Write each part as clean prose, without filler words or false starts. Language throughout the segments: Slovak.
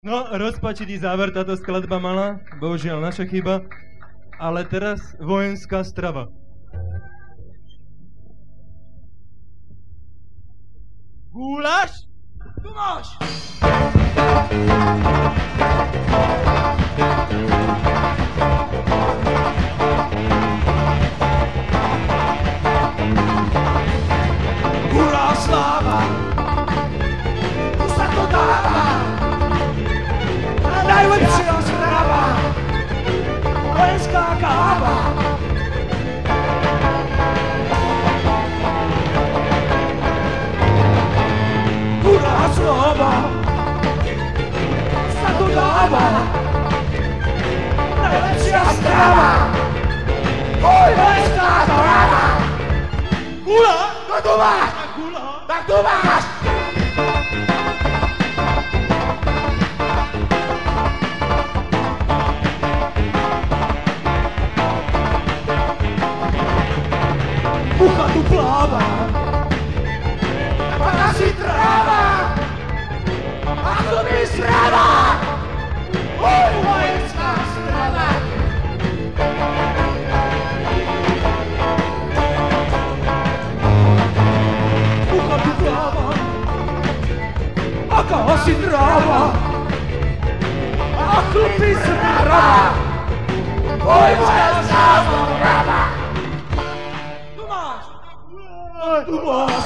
No, rozpačitý záver táto skladba mala, bohužiaľ naša chyba, ale teraz vojenská strava. Guláš? Tu máš! Hurá, sláva! Tu sa to dáva! Najlepšia strava! Vojenská káva! Hurá, sláva! Tu sa to dáva! Najlepšia strava! Vojenská káva! Gula! No tu máš! Tak tu máš! Mucha tu pláva, a si tráva, ako by strava, oj, vojenská strava. Mucha tu pláva, ako si tráva, ako by strava, oj, vojenská strava. Tu máš!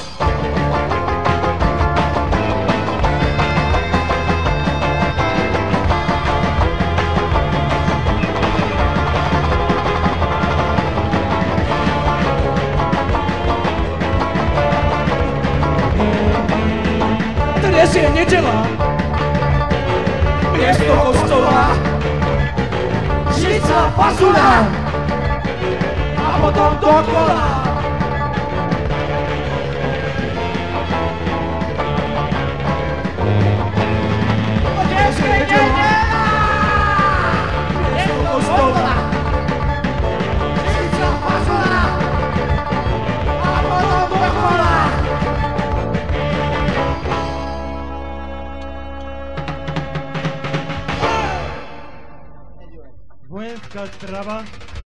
Dnes je nedeľa, miesto kostola, žica, fasula a potom dokola. Vojenská strava.